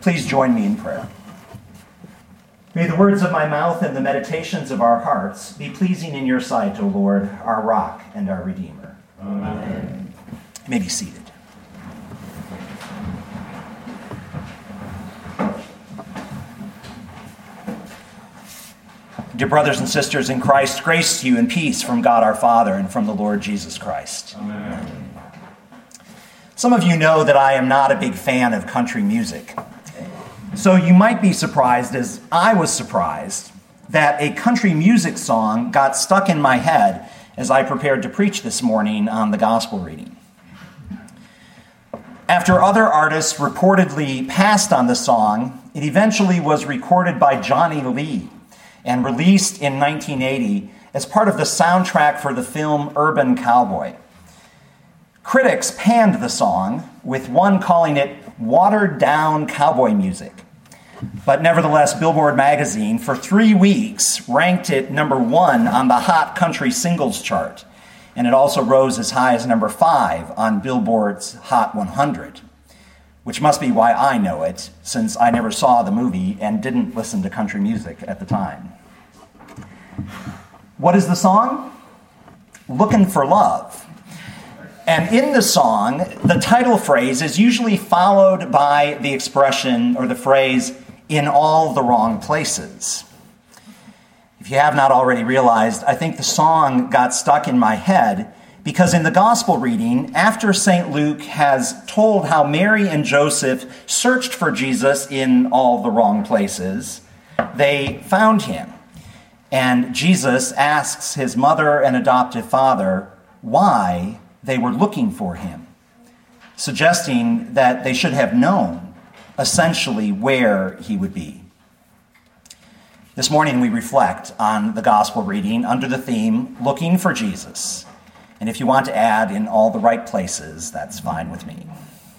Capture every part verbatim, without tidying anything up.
Please join me in prayer. May the words of my mouth and the meditations of our hearts be pleasing in your sight, O Lord, our rock and our Redeemer. Amen. You may be seated. Dear brothers and sisters in Christ, grace to you and peace from God our Father and from the Lord Jesus Christ. Amen. Some of you know that I am not a big fan of country music. So you might be surprised, as I was surprised, that a country music song got stuck in my head as I prepared to preach this morning on the gospel reading. After other artists reportedly passed on the song, it eventually was recorded by Johnny Lee and released in nineteen eighty as part of the soundtrack for the film Urban Cowboy. Critics panned the song, with one calling it watered-down cowboy music. But nevertheless, Billboard magazine for three weeks ranked it number one on the Hot Country Singles chart, and it also rose as high as number five on Billboard's Hot one hundred, which must be why I know it, since I never saw the movie and didn't listen to country music at the time. What is the song? Looking for Love. And in the song, the title phrase is usually followed by the expression or the phrase, in all the wrong places. If you have not already realized, I think the song got stuck in my head because in the gospel reading, after Saint Luke has told how Mary and Joseph searched for Jesus in all the wrong places, they found him. And Jesus asks his mother and adoptive father why they were looking for him, suggesting that they should have known essentially where he would be. This morning we reflect on the gospel reading under the theme, Looking for Jesus. And if you want to add in all the right places, that's fine with me.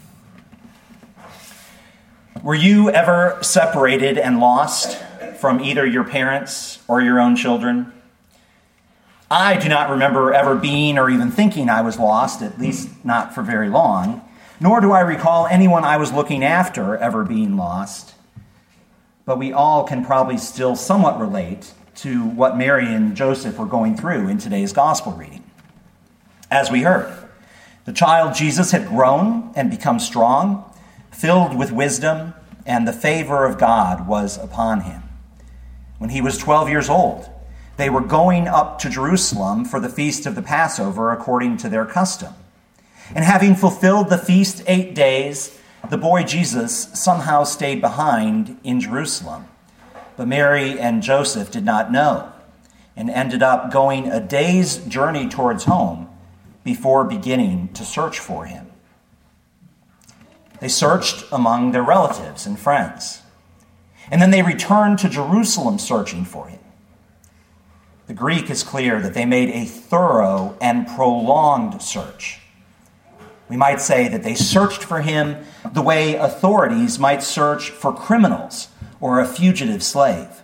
Were you ever separated and lost from either your parents or your own children? I do not remember ever being or even thinking I was lost, at least not for very long, nor do I recall anyone I was looking after ever being lost. But we all can probably still somewhat relate to what Mary and Joseph were going through in today's gospel reading. As we heard, the child Jesus had grown and become strong, filled with wisdom, and the favor of God was upon him. When he was twelve years old, they were going up to Jerusalem for the feast of the Passover according to their custom. And having fulfilled the feast eight days, the boy Jesus somehow stayed behind in Jerusalem. But Mary and Joseph did not know and ended up going a day's journey towards home before beginning to search for him. They searched among their relatives and friends. And then they returned to Jerusalem searching for him. The Greek is clear that they made a thorough and prolonged search. We might say that they searched for him the way authorities might search for criminals or a fugitive slave.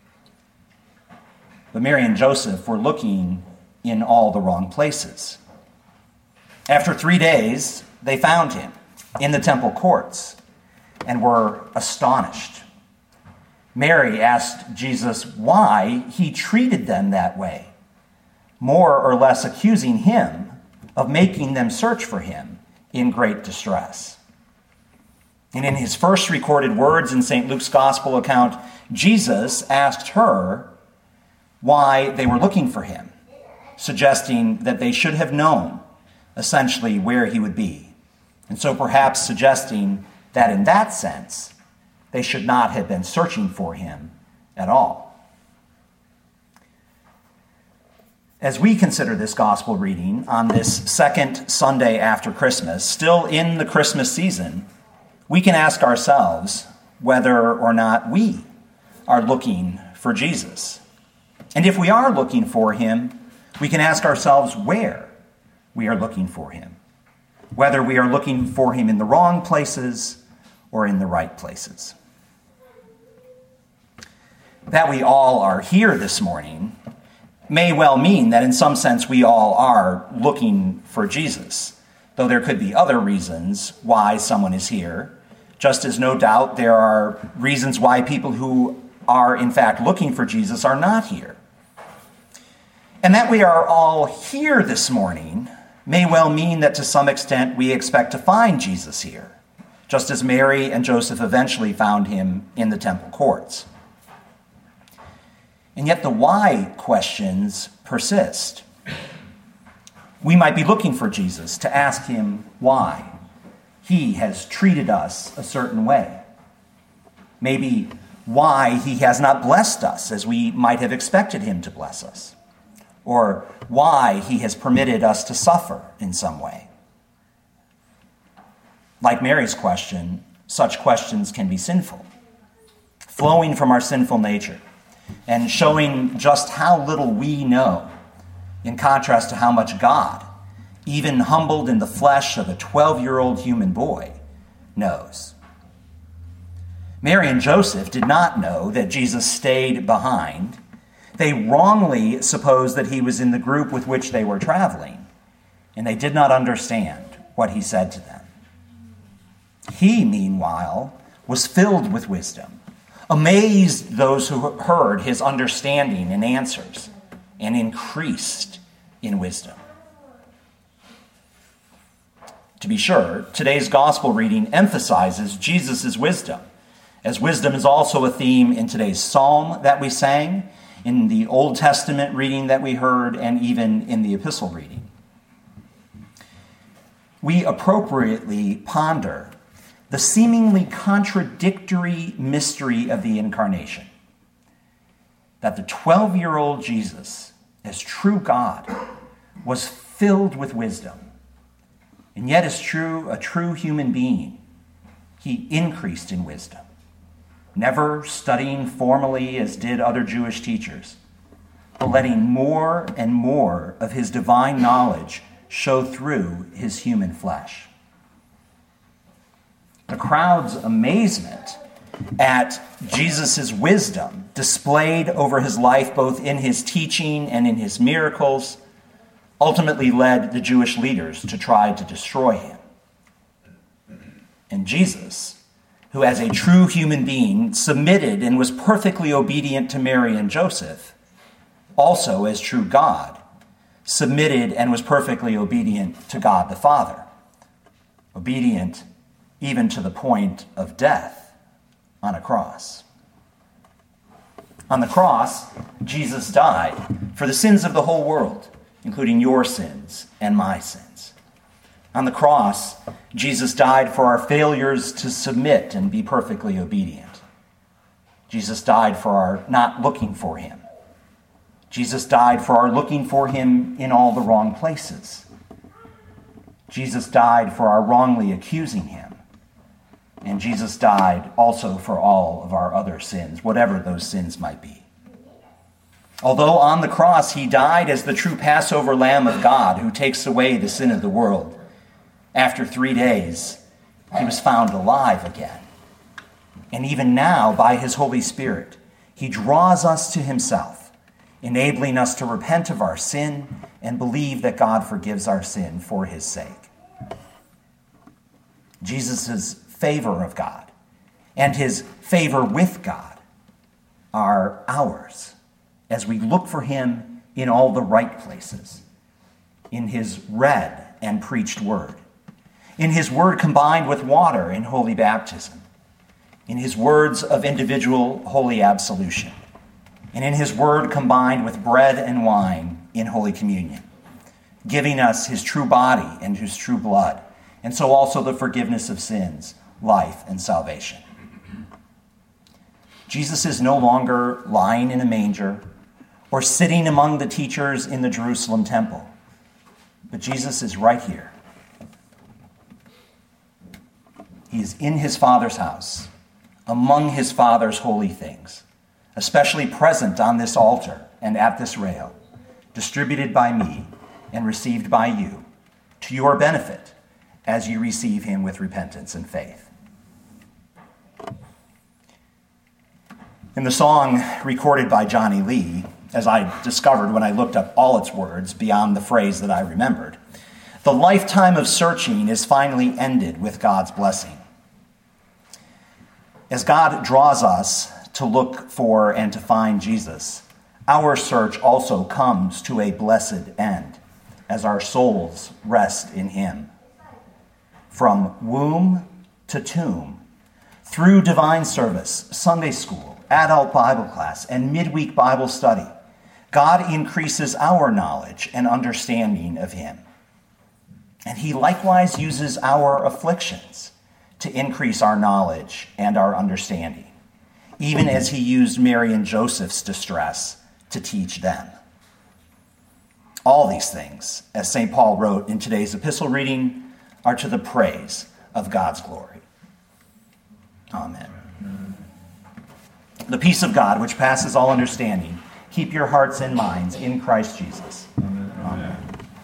But Mary and Joseph were looking in all the wrong places. After three days, they found him in the temple courts and were astonished. Mary asked Jesus why he treated them that way, more or less accusing him of making them search for him in great distress. And in his first recorded words in Saint Luke's gospel account, Jesus asked her why they were looking for him, suggesting that they should have known essentially where he would be, and so perhaps suggesting that in that sense, they should not have been searching for him at all. As we consider this gospel reading on this second Sunday after Christmas, still in the Christmas season, we can ask ourselves whether or not we are looking for Jesus. And if we are looking for him, we can ask ourselves where we are looking for him, whether we are looking for him in the wrong places or in the right places. That we all are here this morning may well mean that in some sense we all are looking for Jesus, though there could be other reasons why someone is here just as no doubt there are reasons why people who are in fact looking for Jesus are not here. And that we are all here this morning may well mean that to some extent we expect to find Jesus here, just as Mary and Joseph eventually found him in the temple courts. And yet the why questions persist. We might be looking for Jesus to ask him why he has treated us a certain way. Maybe why he has not blessed us as we might have expected him to bless us, or why he has permitted us to suffer in some way. Like Mary's question, such questions can be sinful, flowing from our sinful nature and showing just how little we know in contrast to how much God, even humbled in the flesh of a twelve-year-old human boy, knows. Mary and Joseph did not know that Jesus stayed behind. They wrongly supposed that he was in the group with which they were traveling, and they did not understand what he said to them. He, meanwhile, was filled with wisdom, amazed those who heard his understanding and answers, and increased in wisdom. To be sure, today's gospel reading emphasizes Jesus' wisdom, as wisdom is also a theme in today's psalm that we sang, in the Old Testament reading that we heard, and even in the epistle reading. We appropriately ponder the seemingly contradictory mystery of the incarnation, that the twelve-year-old Jesus, as true God, was filled with wisdom, and yet as true a true human being, he increased in wisdom, never studying formally as did other Jewish teachers, but letting more and more of his divine knowledge show through his human flesh. The crowd's amazement at Jesus' wisdom displayed over his life, both in his teaching and in his miracles, ultimately led the Jewish leaders to try to destroy him. And Jesus, who as a true human being submitted and was perfectly obedient to Mary and Joseph, also as true God, submitted and was perfectly obedient to God the Father, obedient even to the point of death on a cross. On the cross, Jesus died for the sins of the whole world, including your sins and my sins. On the cross, Jesus died for our failures to submit and be perfectly obedient. Jesus died for our not looking for him. Jesus died for our looking for him in all the wrong places. Jesus died for our wrongly accusing him. And Jesus died also for all of our other sins, whatever those sins might be. Although on the cross he died as the true Passover Lamb of God who takes away the sin of the world, after three days he was found alive again. And even now, by his Holy Spirit, he draws us to himself, enabling us to repent of our sin and believe that God forgives our sin for his sake. Jesus' favor of God and his favor with God are ours as we look for him in all the right places, in his read and preached word, in his word combined with water in holy baptism, in his words of individual holy absolution, and in his word combined with bread and wine in Holy Communion, giving us his true body and his true blood, and so also the forgiveness of sins, life, and salvation. Jesus is no longer lying in a manger or sitting among the teachers in the Jerusalem temple, but Jesus is right here. He is in his Father's house, among his Father's holy things, especially present on this altar and at this rail, distributed by me and received by you, to your benefit as you receive him with repentance and faith. In the song recorded by Johnny Lee, as I discovered when I looked up all its words beyond the phrase that I remembered, the lifetime of searching is finally ended with God's blessing. As God draws us to look for and to find Jesus, our search also comes to a blessed end as our souls rest in him. From womb to tomb, through divine service, Sunday school, adult Bible class, and midweek Bible study, God increases our knowledge and understanding of him. And he likewise uses our afflictions to increase our knowledge and our understanding, even as he used Mary and Joseph's distress to teach them. All these things, as Saint Paul wrote in today's epistle reading, are to the praise of God's glory. Amen. The peace of God, which passes all understanding, keep your hearts and minds in Christ Jesus.